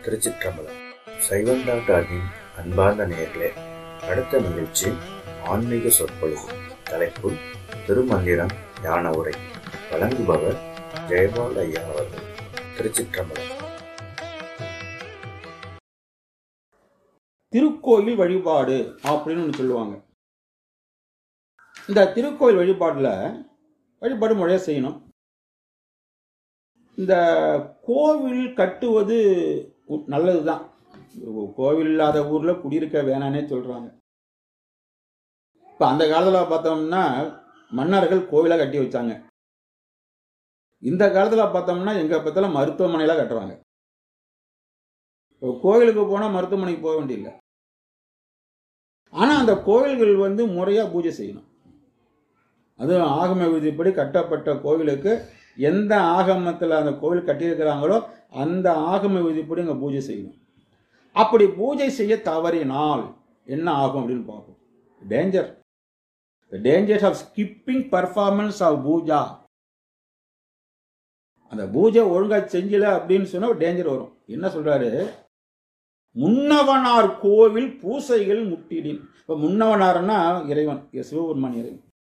திருச்சிற்றம்பலம். சைவம் டாக்டரின் அன்பார்ந்த நேயர்களே, அடுத்த நிகழ்ச்சி ஆன்மீக சொற்பொழிவு. தலைப்பு திருமந்திரம் ஞான உரை. வழங்குபவர் ஜெயபால் ஐயா அவர்கள். திருச்சிற்றம்பலம். திருக்கோயில் வழிபாடு அப்படின்னு ஒன்று சொல்லுவாங்க. இந்த திருக்கோயில் வழிபாடு முறையாக செய்யணும். இந்த கோவில் கட்டுவது நல்லது தான். கோவில் இல்லாத ஊரில் குடியிருக்க வேணானே சொல்கிறாங்க. இப்போ அந்த காலத்தில் பார்த்தோம்னா மன்னர்கள் கோவிலாக கட்டி வச்சாங்க. இந்த காலத்தில் பார்த்தோம்னா எங்கே பார்த்தாலும் மருத்துவமனையெல்லாம் கட்டுறாங்க. இப்போ கோவிலுக்கு போனால் மருத்துவமனைக்கு போக வேண்டியதில்லை. ஆனால் அந்த கோவில்கள் முறையாக பூஜை செய்யணும். அதுவும் ஆகம விதிப்படி கட்டப்பட்ட கோவிலுக்கு எந்த ஆகமத்தில் அந்த கோவில் கட்டியிருக்கிறாங்களோ அந்த ஆகம விதிப்படி அங்கே பூஜை செய்யணும். அப்படி பூஜை செய்ய தவறினால் என்ன ஆகும் அப்படின்னு பார்ப்போம். Danger. The dangers of skipping performance of puja. அந்த பூஜை ஒழுங்கா செஞ்சல அப்படின்னு சொன்னா டேஞ்சர் வரும். என்ன சொல்றாரு? முன்னவனார் கோவில் பூசைகள் முட்டிடின். இப்ப முன்னவனார்னா இறைவன், சிவபெருமான் இறைவன்.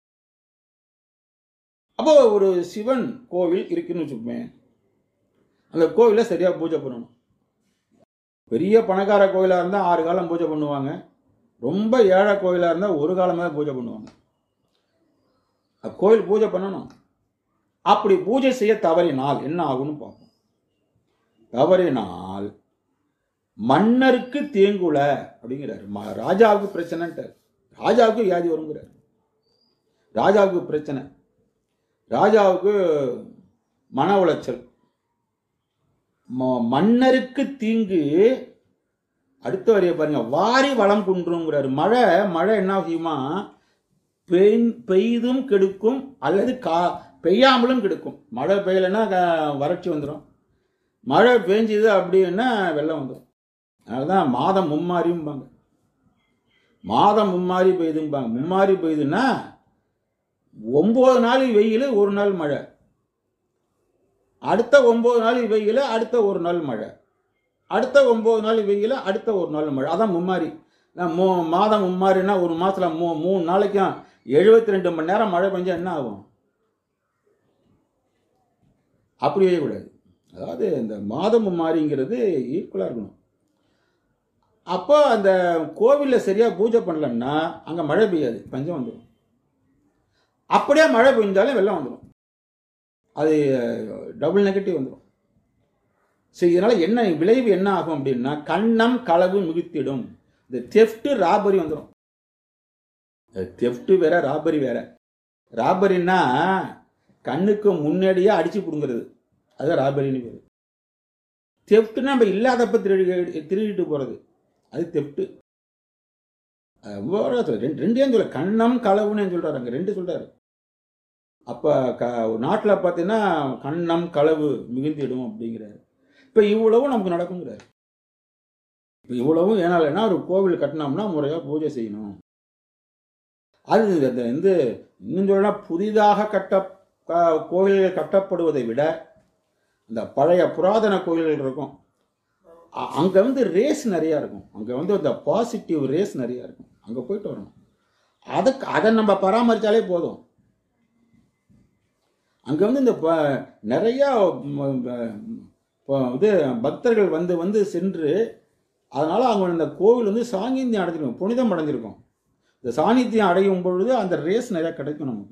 அப்போ ஒரு சிவன் கோவில் இருக்குன்னு வச்சுக்கோமே, அந்த கோவில சரியா பூஜை பண்ணணும். பெரிய பணக்கார கோவிலா இருந்தா 6 காலம் பூஜை பண்ணுவாங்க. ரொம்ப ஏழை கோவிலா இருந்தா ஒரு காலம் தான் பூஜை பண்ணுவாங்க. கோவில் பூஜை பண்ணணும். அப்படி பூஜை செய்ய தவறினால் என்ன ஆகும்னு பார்ப்போம். தவறினால் மன்னருக்கு தேங்குல அப்படிங்கிறாரு. ராஜாவுக்கு பிரச்சனைன்ட்டார். ராஜாவுக்கு வியாதி வருங்கிறார். ராஜாவுக்கு பிரச்சனை, ராஜாவுக்கு மன உளைச்சல், மன்னருக்கு தீங்கு. அடுத்த வரைய பாருங்க, வாரி வளம் குன்றுங்கிறாரு. மழை என்ன செய்யுமா? பெய்தும் கெடுக்கும் அல்லது பெய்யாமலும் கெடுக்கும். மழை பெய்யலைன்னா வறட்சி வந்துடும், மழை பெஞ்சுது அப்படின்னா வெள்ளம் வந்துடும். அதனாலதான் மாதம் மும்மாரியும்பாங்க. மாதம் மும்மாரி பெய்தும்பாங்க. மும்மாரி பெய்யுதுன்னா 9 நாள் வெயில், 1 நாள் மழை. அடுத்த 9 நாள் வெயில், அடுத்த 1 நாள் மழை. அடுத்த 9 நாள் வெயில், அடுத்த 1 நாள் மழை. அதான் மும்மாரி. மாதம் மும்மாரின்னா ஒரு மாசத்துல 3 நாளைக்கும் 72 மணி நேரம் மழை பெஞ்சா என்ன ஆகும்? அப்படியே கூடாது. அதாவது இந்த மாதம் மும்மாரிங்கிறது ஈக்குவலா இருக்கணும். அப்போ அந்த கோவில்ல சரியா பூஜை பண்ணலன்னா அங்க மழை பெய்யாது, பஞ்சம் வந்துடும். அப்படியே மழை பெஞ்சாலும் வெள்ளம் வந்துடும். அது டபுள் நெகட்டிவ் வந்துடும். சரி, இதனால என்ன விளைவு என்ன ஆகும் அப்படின்னா, கண்ணம் களவு மிகுத்திடும். இந்த தெஃப்ட் ராபரி வந்துடும். தெஃப்ட் வேற, ராபரி வேற. ராபரின்னா கண்ணுக்கு முன்னாடியே அடிச்சு பிடுங்கிறது, அது ராபரின்னு பேரு. தெஃப்ட்னா நம்ம இல்லாதப்ப திருடிட்டு போறது, அது தெஃப்ட். ரெண்டையும் சொல்ல, கண்ணம் களவுன்னு சொல்றாரு. அங்க 2 சொல்றாரு. அப்ப நாட்டில் பார்த்தீங்கன்னா கண்ணம் களவு மிகுந்திடும் அப்படிங்கிறாரு. இப்ப இவ்வளவும் நமக்கு நடக்குங்கிறாரு. இவ்வளவும் ஏனாலன்னா ஒரு கோவில் கட்டினோம்னா முறையா பூஜை செய்யணும். அது இன்னும் சொல்லா, புதிதாக கோவில்கள் கட்டப்படுவதை விட இந்த பழைய புராதன கோவில்கள் இருக்கும், அங்க ரேஸ் நிறைய இருக்கும். அங்க இந்த பாசிட்டிவ் ரேஸ் நிறைய இருக்கும். அங்க போயிட்டு வரணும். அதை நம்ம பராமரிச்சாலே போதும். அங்க இந்த நிறைய பக்தர்கள் வந்து சென்று, அதனால அவங்க இந்த கோவில் சாநித்தியம் அடைஞ்சிருக்கும், புனிதம் அடைஞ்சிருக்கும். இந்த சாநித்தியம் அடையும் பொழுது அந்த ரேஸ் நிறைய கிடைக்கும் நமக்கு.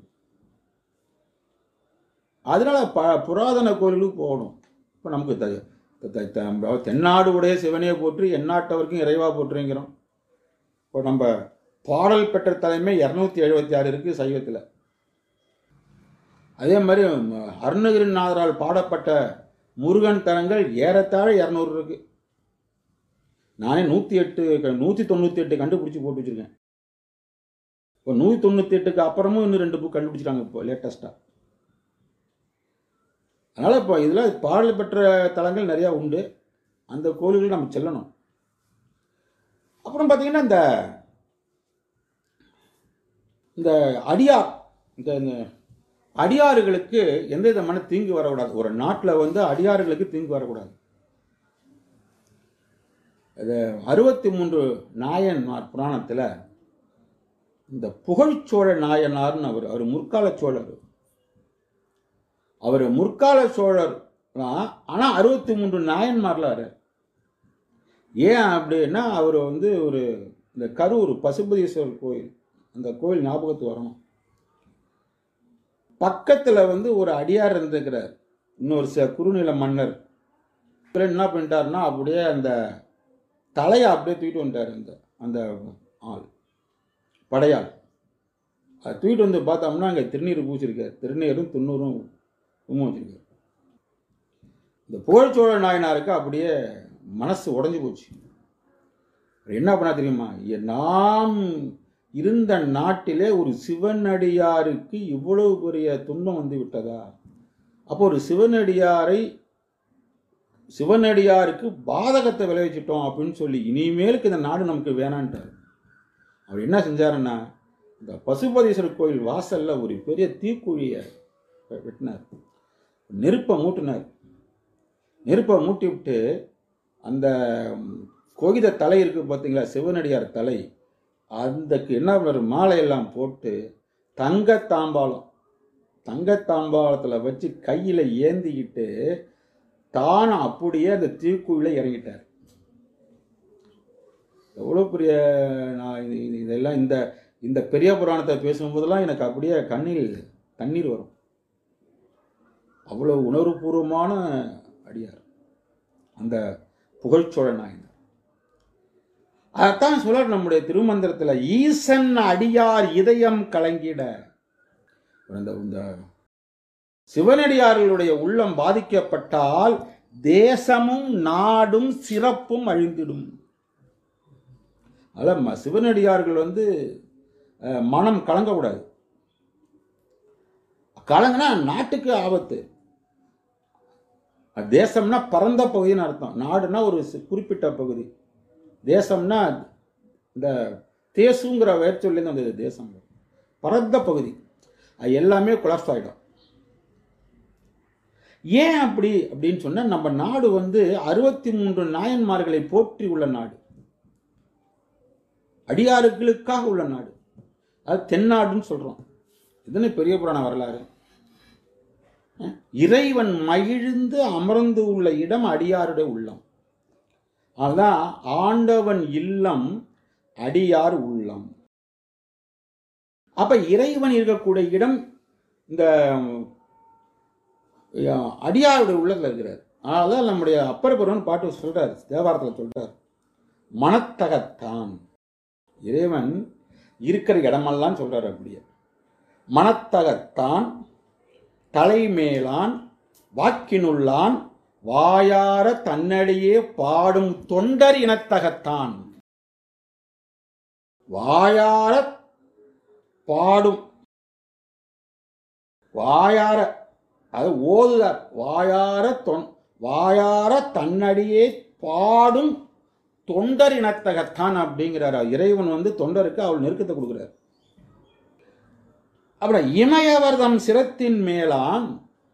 அதனால புராதன கோவிலுக்கு போகணும். இப்போ நமக்கு தென்னாடு உடைய சிவனையை போற்றி எந்நாட்டவருக்கும் இறைவா போற்றுங்கிறோம். இப்போ நம்ம பாடல் பெற்ற தலைமை 276 இருக்கு சைவத்தில். அதே மாதிரி அருணகிரிநாதரால் பாடப்பட்ட முருகன் தலங்கள் ஏறத்தாழ 200 இருக்கு. நானே 198 கண்டுபிடிச்சு போட்டு வச்சிருக்கேன். இப்போ 198க்கு அப்புறமும் இன்னும் 2 புக் கண்டுபிடிச்சிட்டாங்க இப்போ லேட்டஸ்டா. அதனால இப்போ இதில் பாடல் பெற்ற தலங்கள் நிறையா உண்டு. அந்த கோயில்கள் நம்ம செல்லணும். அப்புறம் பார்த்தீங்கன்னா இந்த அடியார், இந்த அடியாறுகளுக்கு எந்த விதமான தீங்கு வரக்கூடாது. ஒரு நாட்டில் அடியாறுகளுக்கு தீங்கு வரக்கூடாது. அது 63 நாயன்மார் புராணத்தில் இந்த புகழ்ச்சோழ நாயனார்னு அவர் முற்கால சோழர். அவர் முற்கால சோழர் தான், ஆனால் 63 நாயன்மார்ல வர. ஏன் அப்படின்னா அவர் வந்து ஒரு இந்த கரூர் பசுபதீஸ்வரர் கோயில், அந்த கோயில் ஞாபகத்துக்கு வரணும். பக்கத்தில் வந்து ஒரு அடியார் இருந்திருக்கிறார், இன்னொரு குறுநில மன்னர். என்ன பண்ணிட்டாருன்னா அப்படியே அந்த தலையை அப்படியே தூக்கிட்டு வந்துட்டார். அந்த ஆள் படையாள் அது தூக்கிட்டு வந்து பார்த்தோம்னா அங்கே திருநீர் பூச்சிருக்கார், திருநீரும் துண்ணூரும் உண்மை வச்சிருக்கார். இந்த புகழ்ச்சோழ நாயனாருக்கு அப்படியே மனசு உடஞ்சி போச்சு. என்ன பண்ணா தெரியுமா, நாம் இருந்த நாட்டிலே ஒரு சிவனடியாருக்கு இவ்வளவு பெரிய துன்பம் வந்து விட்டதா? அப்போ ஒரு சிவனடியாருக்கு பாதகத்தை விளைவிச்சிட்டோம் அப்படின்னு சொல்லி இனிமேலுக்கு இந்த நாடு நமக்கு வேணான்ட்டார். அவர் என்ன செஞ்சாருன்னா, இந்த பசுபதீஸ்வரர் கோயில் வாசல்ல ஒரு பெரிய தீக்குழியை வெட்டினார், நெருப்பை மூட்டினார். நெருப்பை மூட்டி விட்டு அந்த கோகித தலை இருக்கு பார்த்தீங்களா, சிவனடியார் தலை, அதுக்கு என்ன பண்ணார், மாலையெல்லாம் போட்டு தங்கத்தாம்பாளத்தில் வச்சு கையில் ஏந்திக்கிட்டு தானும் அப்படியே அந்த தீக்குழில இறங்கிட்டார். எவ்வளோ பெரிய இதெல்லாம் இந்த பெரிய புராணத்தை பேசும்போதெல்லாம் எனக்கு அப்படியே கண்ணில் தண்ணீர் வரும். அவ்வளோ உணர்வுபூர்வமான அடியார் அந்த புகழ்ச்சோழ நாயனார். அதான் சொல்றார் நம்முடைய திருமந்திரத்தில், ஈசன் அடியார் இதயம் கலங்கிட. இந்த சிவனடியார்களுடைய உள்ளம் பாதிக்கப்பட்டால் தேசமும் நாடும் சிறப்பும் அழிந்திடும். அதான் சிவனடியார்கள் வந்து மனம் கலங்கக்கூடாது. கலங்கினா நாட்டுக்கு ஆபத்து. தேசம்னா பரந்த பகுதின்னு அர்த்தம், நாடுனா ஒரு குறிப்பிட்ட பகுதி, தேசம்னா இந்த தேசுங்கிற வேர்ச்சொல்லேருந்து வந்தது தேசம், பரந்த பகுதி, அது எல்லாமே கொலாப்ஸ் ஆகிடும். ஏன் அப்படின்னு சொன்னால், நம்ம நாடு வந்து 63 நாயன்மார்களை போற்றி உள்ள நாடு, அடியார்களுக்காக உள்ள நாடு, அது தென்னாடுன்னு சொல்றோம். இதுன்னு பெரிய புராண வரலாறு. இறைவன் மகிழ்ந்து அமர்ந்து உள்ள இடம் அடியாருடைய உள்ளம். அதான் ஆண்டவன் இல்லம் அடியார் உள்ளம். அப்ப இறைவன் இருக்கக்கூடிய இடம் இந்த அடியாருடைய உள்ளத்தில் இருக்கிறார். அதான் நம்முடைய அப்பர் பெருமான் பாட்டு சொல்றார், தேவாரத்தில் சொல்றார், மனத்தகத்தான். இறைவன் இருக்கிற இடமெல்லாம் சொல்றார். அப்படியே மனத்தகத்தான், தலைமேலான், வாக்கினுள்ளான், வாயார தன்னடியே பாடும் தொண்டர் இனத்தகத்தான். வாயார பாடும், வாயார அது ஓதுதார், வாயார தன்னடியே பாடும் தொண்டர் இனத்தகத்தான் அப்படிங்கிறார். இறைவன் வந்து தொண்டருக்கு அவள் நெருக்கத்தை கொடுக்கிறார். அப்புறம் இமயவர்தம் சிரத்தின் மேலான்,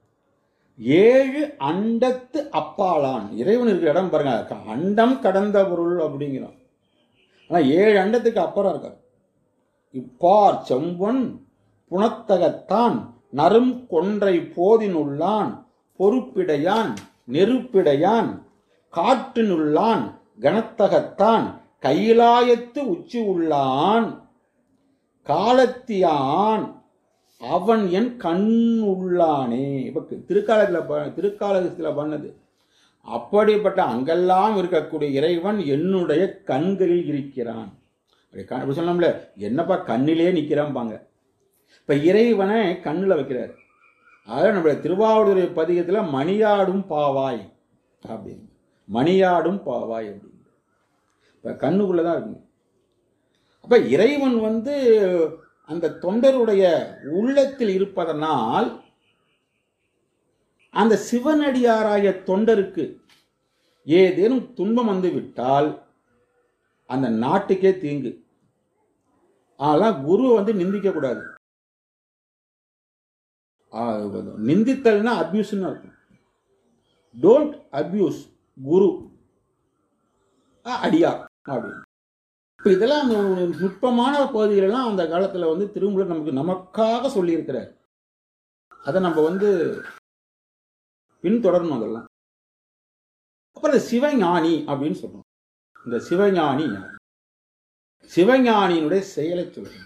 7 அண்டத்து அப்பாலான். இறைவன் இருக்கிற இடம் பாருங்க, அண்டம் கடந்த பொருள் அப்படிங்கிறோம். ஆனா 7 அண்டத்துக்கு அப்புறம் இருக்கார். இப்பார் செம்பொன் புனத்தகத்தான், நரும் கொன்றை போதினுள்ளான், பொறுப்பிடையான், நெருப்பிடையான், காற்றினுள்ளான், கனத்தகத்தான், கையிலாயத்து உச்சி உள்ளான், காலத்தியான், அவன் என் கண் உள்ளானே. இப்ப திருக்காலத்தில் பண்ணது. அப்படிப்பட்ட அங்கெல்லாம் இருக்கக்கூடிய இறைவன் என்னுடைய கண்களில் இருக்கிறான். அப்படி சொன்னோம்ல, என்னப்பா கண்ணிலே நிற்கிறான்பாங்க. இப்ப இறைவனை கண்ணில் வைக்கிறார். அதாவது நம்முடைய திருவாவூர் பதிகத்தில் மணியாடும் பாவாய் அப்படின்னு, மணியாடும் பாவாய் அப்படின்னு இப்ப கண்ணுக்குள்ளதான் இருக்கு. அப்ப இறைவன் வந்து அந்த தொண்டருடைய உள்ளத்தில் இருப்பதனால் அந்த சிவனடியாராய தொண்டருக்கு ஏதேனும் துன்பம் வந்து விட்டால் அந்த நாட்டுக்கே தீங்கு. அதெல்லாம் குரு வந்து நிந்திக்க கூடாது. நிந்தித்தல்னா அபியூஸ்ன்னு அர்த்தம். Don't abuse guru. அடியார் அப்படின்னு. இப்போ இதெல்லாம் நுட்பமான பகுதிகளெல்லாம் அந்த காலத்தில் வந்து திருமூலர் நமக்காக சொல்லியிருக்கிறார். அதை நம்ம பின்தொடரணும் அதெல்லாம். அப்புறம் இந்த சிவஞானி அப்படின்னு சொல்றோம். இந்த சிவஞானி யார்? சிவஞானியினுடைய செயலை சொல்றோம்.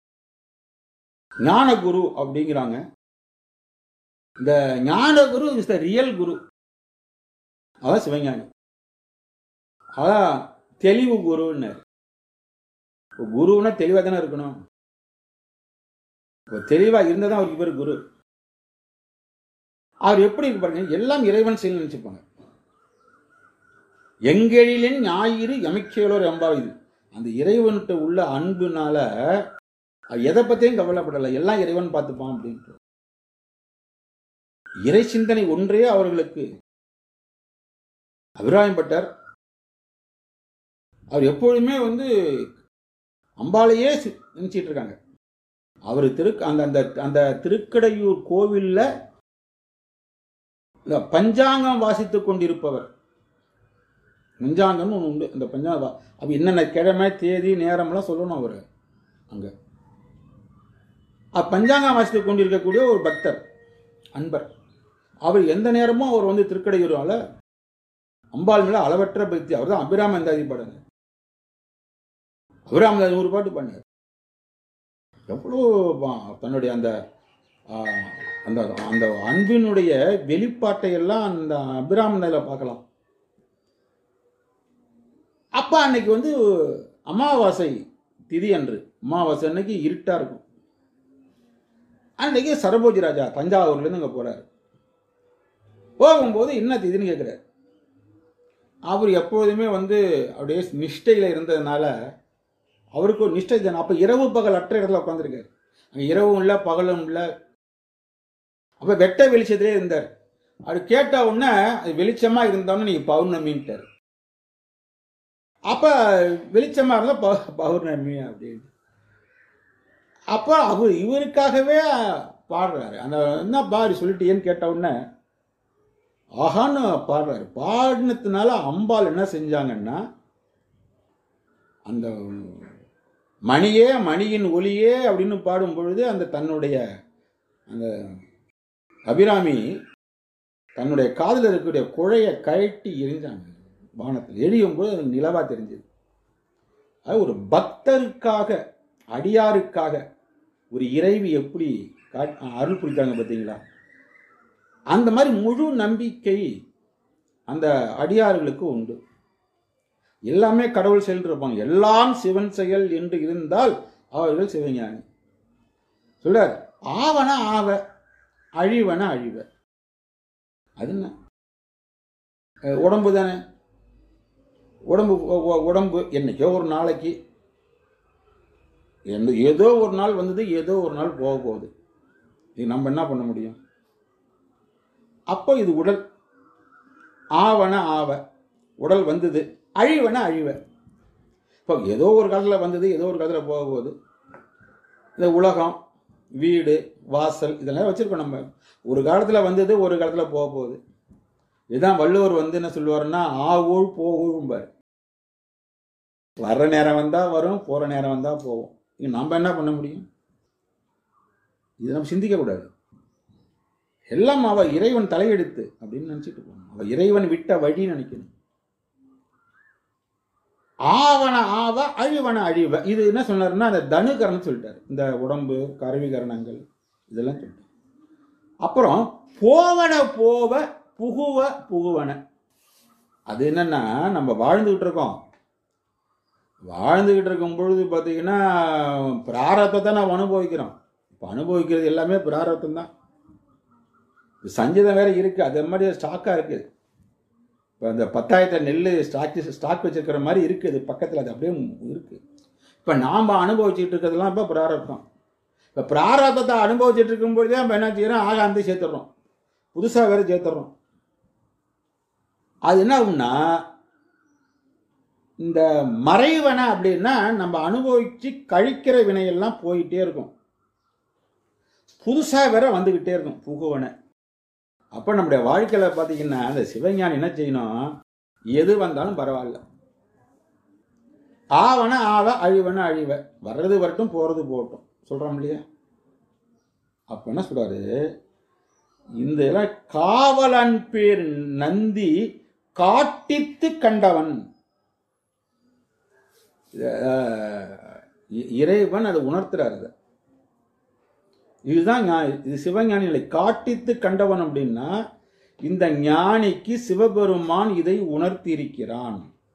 ஞானகுரு அப்படிங்கிறாங்க. இந்த ஞானகுரு இஸ் த ரியல் குரு. அதான் சிவஞானி. அதான் தெளிவு குருன்னு. குருன்னா தெளிவாக தானே இருக்கணும். தெளிவாக இருந்தால் தான் அவருக்கு பேர் குரு. அவர் எப்படி இருக்கு பாருங்க, எல்லாம் இறைவன் செயல் நினைச்சுப்பாங்க. எங்கெழிலின் ஞாயிறு எமைக்கேலோர் எம்பாயுது. அந்த இறைவன்கிட்ட உள்ள அன்புனால எதை பத்தியும் கவலைப்படலை, எல்லாம் இறைவன் பார்த்துப்பான் அப்படின்ட்டு. இறை சிந்தனை ஒன்றே அவர்களுக்கு. அபிராயம்பட்டர் அவர் எப்பொழுதுமே அம்பாளையே நினைச்சிட்டு இருக்காங்க. அவர் அந்த திருக்கடையூர் கோவில்ல பஞ்சாங்கம் வாசித்துக் கொண்டிருப்பவர். பஞ்சாங்கம்னு ஒன்று உண்டு. அந்த பஞ்சாங்கம் அப்ப என்னென்ன கிழமை தேதி நேரம்லாம் சொல்லணும். அவர் அங்க பஞ்சாங்கம் வாசித்துக் கொண்டிருக்கக்கூடிய ஒரு பக்தர் அன்பர். அவர் எந்த நேரமும் அவர் திருக்கடையூரால அம்பாள் மேல அளவற்ற பக்தி. அவர் தான் அபிராமந்தாதி பாடுங்க. அபிராமந்தாதி 100 பாட்டு பண்ணார். எவ்வளோ தன்னுடைய அந்த அந்த அன்பினுடைய வெளிப்பாட்டை எல்லாம் அந்த அபிராமந்தாதியில பார்க்கலாம். அப்ப அன்னைக்கு அமாவாசை திதி அன்று, அமாவாசை அன்னைக்கு இருட்டா இருக்கும். அன்னைக்கு சரபோஜி ராஜா தஞ்சாவூர்ல இருந்து அங்க போறாரு. போகும்போது என்ன திதின்னு கேட்கிறார். அவர் எப்பொழுதுமே அப்படியே நிஷ்டையில இருந்ததுனால அவருக்கு ஒரு நிஷ்டை தானே. அப்ப இரவு பகல் அற்ற இடத்துல உட்காந்துருக்காரு. அங்க இரவும் இல்லை பகலும் இல்லை. அப்ப வெட்ட வெளிச்சத்திலே இருந்தார். அது கேட்ட உடனே அது வெளிச்சமா இருந்தோன்னு நீங்க பௌர்ணமின்ட்டார். அப்ப வெளிச்சமா இருந்தா பௌர்ணமி அப்படின்னு. அப்ப அவர் இவருக்காகவே பாடுறாரு. அந்த என்ன பாடி சொல்லிட்டேன்னு கேட்ட உடனே ஆஹான்னு பாடுறாரு. பாடினதுனால அம்பாள் என்ன செஞ்சாங்கன்னா, அந்த மணியே மணியின் ஒளியே அப்படின்னு பாடும் பொழுது அந்த தன்னுடைய அந்த அபிராமி தன்னுடைய காதில் இருக்கக்கூடிய குழையை கழட்டி எரிஞ்சாங்க. வானத்தில் எரியும் போது அது நிலவா தெரிஞ்சது. அது ஒரு பக்தருக்காக, அடியாருக்காக ஒரு இறைவி எப்படி அருள் புரித்தாங்க பார்த்தீங்களா? அந்த மாதிரி முழு நம்பிக்கை அந்த அடியார்களுக்கு உண்டு. எல்லாமே கடவுள் செயல் இருப்பாங்க. எல்லாம் சிவன் செயல் என்று இருந்தால் அவர்கள் சிவஞானி. சொல்றார், ஆவன ஆவ அழிவன அழிவ. அது என்ன? உடம்பு தானே. உடம்பு என்னைக்கோ ஒரு நாளைக்கு ஏதோ ஒரு நாள் வந்தது, ஏதோ ஒரு நாள் போக போகுது. இது நம்ம என்ன பண்ண முடியும்? அப்போ இது உடல். ஆவன ஆவ, உடல் வந்தது. அழிவன அழிவ. இப்போ ஏதோ ஒரு காலத்தில் வந்தது, ஏதோ ஒரு காலத்தில் போக போகுது. இந்த உலகம், வீடு, வாசல் இதெல்லாம் வச்சிருக்கோம் நம்ம. ஒரு காலத்தில் வந்தது, ஒரு காலத்தில் போக போகுது. இதுதான் வள்ளுவர் என்ன சொல்லுவாருன்னா, ஆவூழ் போகூழ்பார். வர்ற நேரம் வந்தா வரும், போற நேரம் வந்தா போவோம். இங்க நம்ம என்ன பண்ண முடியும்? இது நம்ம சிந்திக்க கூடாது. எல்லாம் அவ இறைவன் தலையெடுத்து அப்படின்னு நினைச்சிட்டு போகணும். அவ இறைவன் விட்ட வழி நினைக்கணும். ஆவன ஆவ அழிவன அழிவ. இது என்ன சொன்னாருன்னா, அந்த தனுகரணம் சொல்லிட்டாரு. இந்த உடம்பு, கருவிகரணங்கள் இதெல்லாம் சொல்லிட்டாரு. அப்புறம் போவன போவ புகுவ புகுவன. அது என்னன்னா, நம்ம வாழ்ந்துகிட்டு இருக்கோம். வாழ்ந்துகிட்டு இருக்கும் பொழுது பார்த்தீங்கன்னா பிராரத்தத்தை நம்ம அனுபவிக்கிறோம். இப்போ அனுபவிக்கிறது எல்லாமே பிராரத்தம் தான். சஞ்சீதம் வேற இருக்கு, அதே மாதிரி ஸ்டாக்கா இருக்கு. இப்போ அந்த 10,000 நெல் ஸ்டாக் வச்சிருக்கிற மாதிரி இருக்குது பக்கத்தில். அது அப்படியே இருக்கு. இப்போ நாம் அனுபவிச்சுட்டு இருக்கிறதுலாம் இப்போ பிராரத்தம். இப்போ பிராரத்தத்தை அனுபவிச்சுட்டு இருக்கும்பொழுதே நம்ம என்ன செய்யறோம்? ஆகாந்தி சேர்த்துடுறோம், புதுசாக வேற சேர்த்துடுறோம். அது என்ன ஆகும்னா, இந்த மறைவன அப்படின்னா நம்ம அனுபவிச்சு கழிக்கிற வினையெல்லாம் போயிட்டே இருக்கும். புதுசா வேற வந்துகிட்டே இருக்கும் புகுவன. அப்ப நம்முடைய வாழ்க்கையில பாத்தீங்கன்னா அந்த சிவஞானி என்ன செய்யணும்? எது வந்தாலும் பரவாயில்ல, ஆவன ஆவ அழிவன அழிவ, வர்றது வரட்டும் போறது போகட்டும் சொல்றோம் இல்லையா? அப்ப என்ன சொல்றாரு, இந்த இதெல்லாம் காவலன் பேர் நந்தி காட்டித்து கண்டவன். இறைவன் அதை உணர்த்துறாரு. இதுதான் இது சிவஞானி நிலை. காட்டித்து கண்டவன் அப்படின்னா இந்த ஞானிக்கு சிவபெருமான் இதை உணர்த்தி இருக்கிறான்.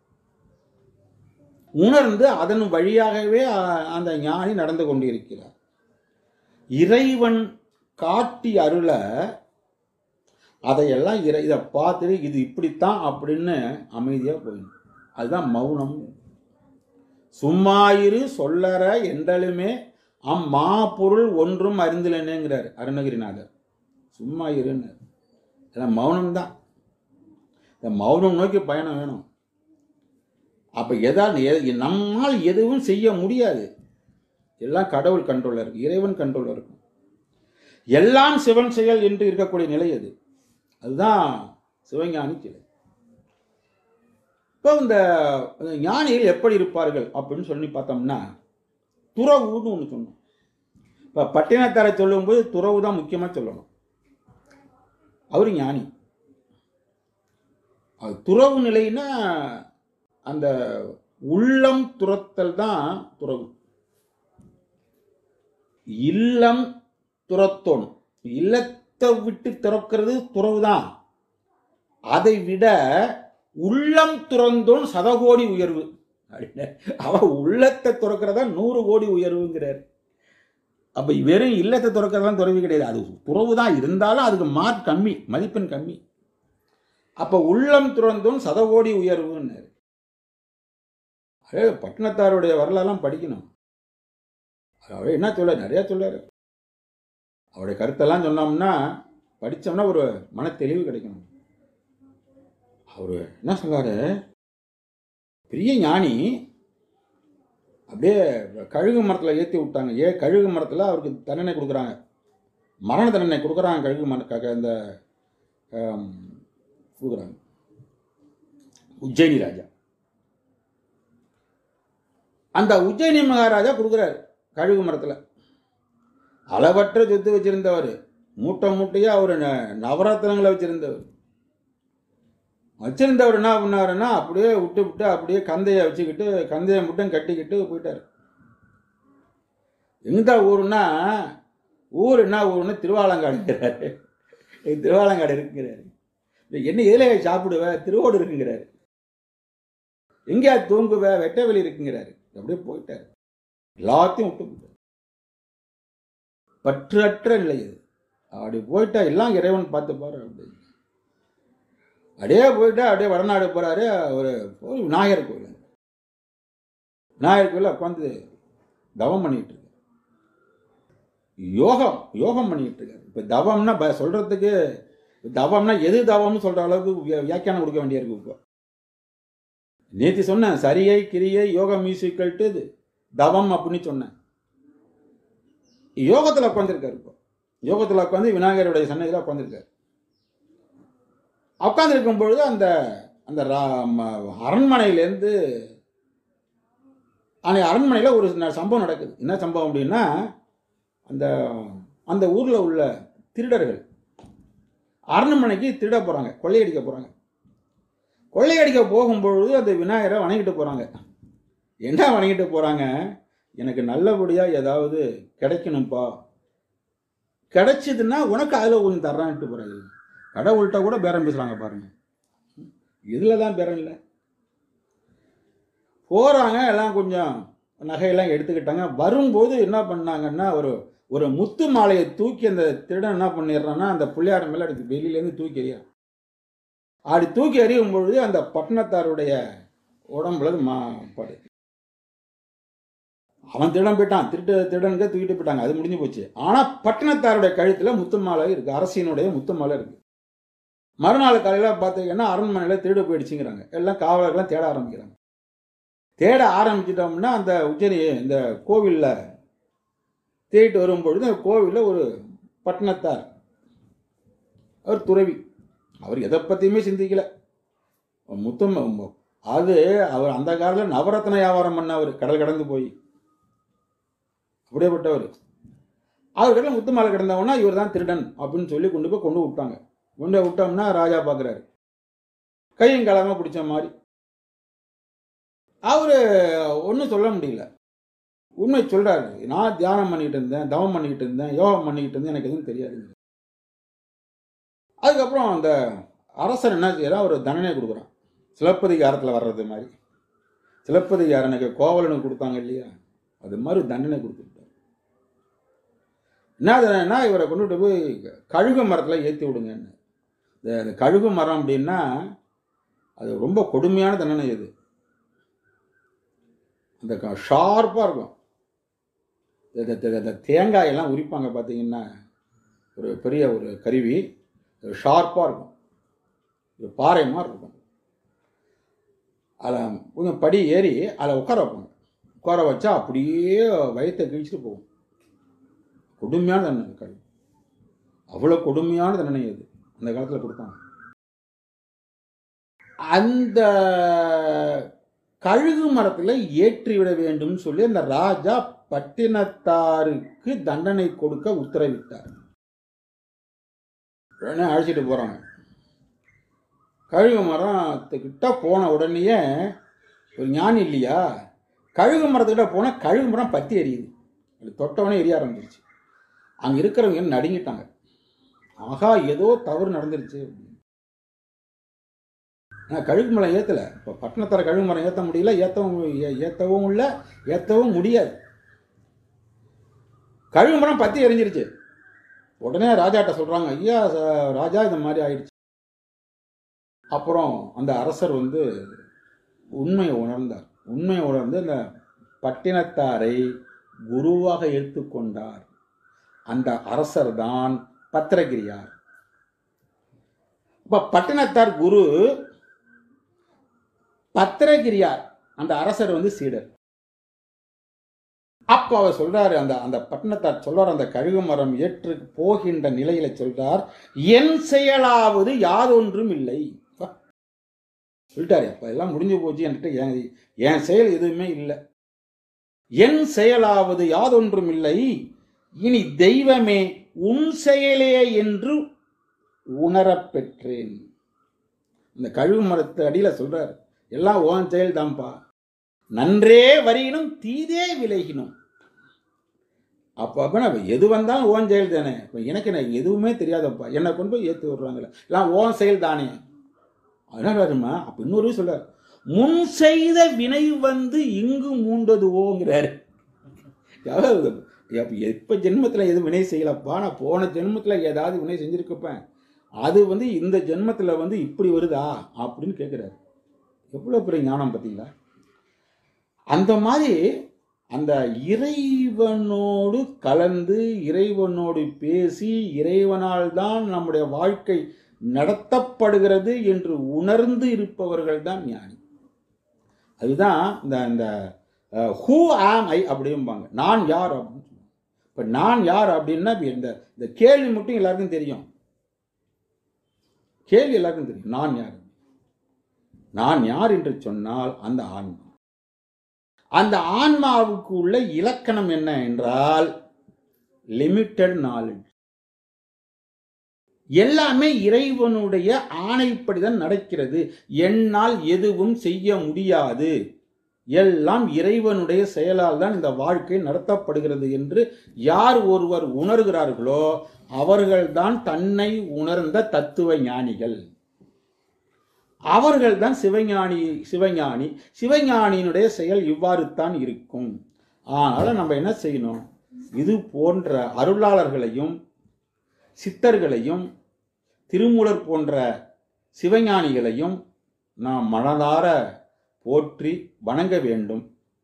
உணர்ந்து அதன் வழியாகவே அந்த ஞானி நடந்து கொண்டிருக்கிறார். இறைவன் காட்டி அருள அதையெல்லாம் இதை பார்த்துட்டு இது இப்படித்தான் அப்படின்னு அமைதியா போயிடும். அதுதான் மௌனம். சும்மாயிரு சொல்லற என்றாலுமே அம்மா பொருள் ஒன்றும் அறிந்திலனேங்கிறார் அருணகிரிநாதர். சும்மா இருன்னு மௌனம்தான். இந்த மௌனம் நோக்கி பயணம் வேணும். அப்ப நம்மால் எதுவும் செய்ய முடியாது. எல்லாம் கடவுள் கண்ட்ரோல்ல இருக்கு, இறைவன் கண்ட்ரோல்ல இருக்கும். எல்லாம் சிவன் செயல் என்று இருக்கக்கூடிய நிலை அது. அதுதான் சிவஞானி நிலை. இப்போ இந்த ஞானிகள் எப்படி இருப்பார்கள் அப்படின்னு சொல்லி பார்த்தோம்னா, துறவுன்னு ஒன்று சொன்னோம். இப்போ பட்டினத்தாரை சொல்லும்போது துறவு தான் முக்கியமாக சொல்லணும். அவர் ஞானி. அது துறவு நிலைன்னா அந்த உள்ளம் துறத்தல் தான் துறவு. இல்லம் துறத்தோணும். இல்லத்தை விட்டு துறக்கிறது துறவு தான். அதை விட உள்ளம் துறந்தோன் சதகோடி உயர்வு. அவ உள்ளத்தை துறக்கிறதா 100 கோடி உயர்வுங்கிறார். அப்ப வெறும் இல்லத்தை துறக்கிறதா துறவு கிடையாது, அது துறவு தான். இருந்தாலும் அதுக்கு மார்க் கம்மி, மதிப்பெண் கம்மி. அப்ப உள்ளம் துறந்தோன் சதகோடி உயர்வுன்னு. பட்டினத்தாருடைய வரலாறுலாம் படிக்கணும். அவர் என்ன சொல்ல, நிறைய சொல்றாரு. அவருடைய கருத்தெல்லாம் சொன்னோம்னா படிச்சோம்னா ஒரு மன தெளிவு கிடைக்கணும். அவரு என்ன சொல்றாரு, பெரிய ஞானி. அப்படியே கழுகு மரத்தில் ஏற்றி விட்டாங்க. கழுகு மரத்தில் அவருக்கு தண்டனை கொடுக்குறாங்க, மரண தண்டனை கொடுக்குறாங்க. கழுகு மரக்காக இந்த கொடுக்குறாங்க. உஜ்ஜயினி ராஜா, அந்த உஜ்ஜயினி மகாராஜா கொடுக்குறாரு கழுகு மரத்தில். அளவற்ற சொத்து வச்சிருந்தவர், மூட்டை மூட்டையா அவர் நவரத்னங்களை வச்சிருந்தவர். என்ன பண்ணாருன்னா அப்படியே விட்டு அப்படியே கந்தையை வச்சுக்கிட்டு கந்தையை மட்டும் கட்டிக்கிட்டு போயிட்டார். எந்த ஊருன்னா என்ன ஊருன்னு திருவாலங்காடுங்கிறாரு. திருவாலங்காடு இருக்குங்கிறாரு. என்ன எதிலே சாப்பிடுவ, திருவோடு இருக்குங்கிறாரு. எங்கேயா தூங்குவ, வெட்டவெளி இருக்குங்கிறாரு. அப்படியே போயிட்டார், எல்லாத்தையும் விட்டு போயிட்டார். பற்றற்ற நிலை அது. அப்படி போயிட்டா எல்லாம் இறைவன் பார்த்து பாரு. அப்படி அப்படியே போயிட்டா அப்படியே வடநாடு போறாரு. ஒரு விநாயகர் கோயில், விநாயகர் கோயில் உட்காந்து தவம் பண்ணிட்டு இருக்காரு. யோகம் பண்ணிட்டு இருக்காரு. இப்ப தவம்னா சொல்றதுக்கு, தவம்னா எது தவம்னு சொல்ற அளவுக்கு வியாக்கியானம் கொடுக்க வேண்டியிருக்கு. இப்போ நேற்று சொன்னேன், சரியை கிரியை யோகம் மியூசிக்கல் இது தவம் அப்படின்னு சொன்னேன். யோகத்தில் உட்காந்துருக்காரு. இப்போ யோகத்தில் உட்காந்து விநாயகருடைய சன்னதியில் உட்காந்துருக்காரு. உட்காந்துருக்கும் பொழுது அந்த அந்த அரண்மனையிலேருந்து அரண்மனையில் ஒரு சம்பவம் நடக்குது. என்ன சம்பவம் அப்படின்னா, அந்த அந்த ஊரில் உள்ள திருடர்கள் அரண்மனைக்கு திருட போகிறாங்க, கொள்ளையடிக்க போகிறாங்க. கொள்ளையடிக்க போகும்பொழுது அந்த விநாயகரை வணங்கிட்டு போகிறாங்க. என்ன வணங்கிட்டு போகிறாங்க, எனக்கு நல்லபடியாக ஏதாவது கிடைக்கணும்ப்பா, கிடைச்சதுன்னா உனக்கு அதில் கொஞ்சம் தர்றான்ட்டு போகிறாங்க. கடவுள்கிட்ட கூட பேரம் பேசுகிறாங்க பாருங்க. இதில் தான் பேரம் இல்லை. போகிறாங்க, எல்லாம் கொஞ்சம் நகையெல்லாம் எடுத்துக்கிட்டாங்க. வரும்போது என்ன பண்ணாங்கன்னா, ஒரு முத்து மாலையை தூக்கி அந்த திருடன் என்ன பண்ணிடுறான்னா அந்த பிள்ளையார் மேலே எடுத்து வெளியிலேருந்து தூக்கி எறியான். அப்படி தூக்கி எறியும் பொழுது அந்த பட்டணத்தாருடைய உடம்புல படு. அவன் திருடன் போயிட்டான், திருடனுக்கு தூக்கிட்டு போயிட்டாங்க, அது முடிஞ்சு போச்சு. ஆனால் பட்டணத்தாருடைய கழுத்தில் முத்து மாலை இருக்கு, அரசினுடைய முத்து மாலை இருக்கு. மறுநாள் காலையில் பார்த்தீங்கன்னா அரண்மனையில் திருடு போயிடுச்சுங்கிறாங்க. எல்லாம் காவலர்கள்லாம் தேட ஆரம்பிக்கிறாங்க. தேட ஆரம்பிச்சிட்டோம்னா அந்த இந்த கோவிலில் தேடிட்டு வரும்பொழுது அந்த கோவிலில் ஒரு பட்டணத்தார், அவர் துறவி, அவர் எதை பற்றியுமே சிந்திக்கல. அது அவர் அந்த காலத்தில் நவரத்ன வியாபாரம் பண்ணவர், கடல் கடந்து போய் அப்படியேப்பட்டவர். அவர்கிட்ட முத்து மாலை கிடந்தவனா இவர் தான் திருடன் அப்படின்னு சொல்லி கொண்டு விட்டாங்க. கொண்டு விட்டோம்னா ராஜா பார்க்குறாரு, கையும் களமாக பிடிச்ச மாதிரி. அவரு ஒன்றும் சொல்ல முடியல, உண்மை சொல்றாரு. நான் தியானம் பண்ணிக்கிட்டு இருந்தேன், தவம் பண்ணிக்கிட்டு இருந்தேன், யோகம் பண்ணிக்கிட்டு இருந்தேன், எனக்கு எதுவும் தெரியாது. அதுக்கப்புறம் அந்த அரசர் என்ன செய்யறான், ஒரு தண்டனை கொடுக்குறான். சிலப்பதிகாரத்தில் வர்றது மாதிரி, சிலப்பதிகாரனுக்கு கோவலனுக்கு கொடுத்தாங்க இல்லையா, அது மாதிரி தண்டனை கொடுத்துட்டார். என்ன தண்டனைனா, இவரை கொண்டுட்டு போய் கழுகு மரத்தில் ஏற்றி விடுங்கன்னு. இந்த கழுகு மரம் அப்படின்னா அது ரொம்ப கொடுமையான தண்டனை. இது அந்த ஷார்ப்பாக இருக்கும். இந்த தேங்காயெல்லாம் உரிப்பாங்க பார்த்தீங்கன்னா, ஒரு பெரிய ஒரு கருவி ஷார்ப்பாக இருக்கும், ஒரு பாறை மாதிரி இருக்கும். அதில் கொஞ்சம் படி ஏறி அதில் உட்கார வைப்பாங்க. உட்கார வச்சா அப்படியே வயிற்றை கிழிச்சிட்டு போகும். கொடுமையான தண்டனை கழுகு, அவ்வளோ கொடுமையான தண்டனை அது அந்த காலத்தில் கொடுத்தாங்க. அந்த கழுகு மரத்தில் ஏற்றிவிட வேண்டும் சொல்லி அந்த ராஜா பட்டினத்தாருக்கு தண்டனை கொடுக்க உத்தரவிட்டார். உடனே அழைச்சிட்டு போறாங்க. கழுகு மரத்துக்கிட்ட போன உடனேயே ஒரு ஞானி இல்லையா, கழுகு மரத்துக்கிட்ட போன கழுகு மரம் பத்தி எரியுது. அது தொட்டவனே எரிய ஆரம்பிச்சிருச்சு. அங்கே இருக்கிறவங்க நடுங்கிட்டாங்க. ஆகா, ஏதோ தவறு நடந்துருச்சு. கழுகு மரம் ஏற்றலை. இப்போ பட்டணத்தார கழுகு மரம் ஏற்ற முடியல, ஏற்றவும் இல்லை, ஏற்றவும் முடியாது. கழுகு மரம் பத்தி எரிஞ்சிருச்சு. உடனே ராஜாட்ட சொல்றாங்க, ஐயா ராஜா இந்த மாதிரி ஆயிடுச்சு. அப்புறம் அந்த அரசர் உண்மையை உணர்ந்தார். உண்மையை உணர்ந்து அந்த பட்டினத்தாரை குருவாக எடுத்துக்கொண்டார். அந்த அரசர் தான் பத்திரகிரியார். இப்ப பட்டினத்தார் குரு, பத்திரகிரியார் அந்த அரசர் சீடர். அப்ப அவர் சொல்றாரு, அந்த பட்டினத்தார் சொல்றார், அந்த கழுகு மரம் ஏற்று போகின்ற நிலையில சொல்றார், என் செயலாவது யாதொன்றும் இல்லை சொல்லிட்டாரு. அப்ப எல்லாம் முடிஞ்சு போச்சு, என்கிட்ட என் செயல் எதுவுமே இல்லை, என் செயலாவது யாதொன்றும் இல்லை, இனி தெய்வமே உன் செயலே என்று உணரப் பெற்றேன். இந்த கழுகு மரத்து அடியில சொல்றாரு, எல்லாம் ஓன் செயல் தான்ப்பா, நன்றே வரினும் தீதே விலகினும். அப்ப எது வந்தாலும் ஓன் செயல் தானே. இப்ப எனக்கு எதுவுமே தெரியாதப்பா, என்னை கொண்டு போய் ஏற்றி விடுறாங்கல்ல, எல்லாம் ஓன் செயல் தானே. அதனால வருமா. அப்ப இன்னொரு சொல்றாரு, முன் செய்த வினை இங்கு மூண்டது ஓங்கிறாரு. எப்ப ஜென்மத்துல எது வினை செய்யலப்பா, நான் போன ஜென்மத்துல ஏதாவது வினை செஞ்சிருக்கப்பேன், அது இந்த ஜென்மத்துல இப்படி வருதா அப்படின்னு கேட்கிறாரு. எவ்வளவு பெரிய ஞானம் பார்த்தீங்களா. அந்த மாதிரி அந்த இறைவனோடு கலந்து, இறைவனோடு பேசி, இறைவனால் தான் நம்முடைய வாழ்க்கை நடத்தப்படுகிறது என்று உணர்ந்து இருப்பவர்கள் தான் ஞானி. அதுதான் இந்த ஹூ ஆம் ஐ அப்படிம்பாங்க, நான் யார் அப்படின்னு. இப்ப நான் யார் அப்படின்னா இந்த கேள்வி மட்டும் எல்லாருக்கும் தெரியும். கேள்வி எல்லாருக்கும் தெரியும், நான் யார். நான் யார் என்று சொன்னால் அந்த ஆன்மா. அந்த ஆன்மாவுக்கு உள்ள இலக்கணம் என்ன என்றால் லிமிட்டட் நாலேஜ். எல்லாமே இறைவனுடைய ஆணைப்படிதான் நடக்கிறது. என்னால் எதுவும் செய்ய முடியாது, எல்லாம் இறைவனுடைய செயலால் தான் இந்த வாழ்க்கை நடத்தப்படுகிறது என்று யார் ஒருவர் உணர்கிறார்களோ அவர்கள்தான் தன்னை உணர்ந்த தத்துவ ஞானிகள். அவர்கள்தான் சிவஞானி. சிவஞானியினுடைய செயல் இவ்வாறு தான் இருக்கும். அதனால நம்ம என்ன செய்யணும், இது போன்ற அருளாளர்களையும் சித்தர்களையும் திருமூலர் போன்ற சிவஞானிகளையும் நாம் மனதார போற்றி வணங்க வேண்டும்.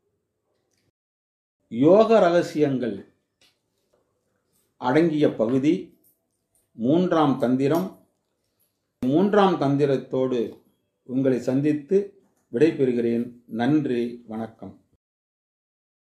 யோக ரகசியங்கள் அடங்கிய பகுதி 3ஆம் தந்திரம். 3ஆம் தந்திரத்தோடு உங்களை சந்தித்து விடைபெறுகிறேன். நன்றி, வணக்கம்.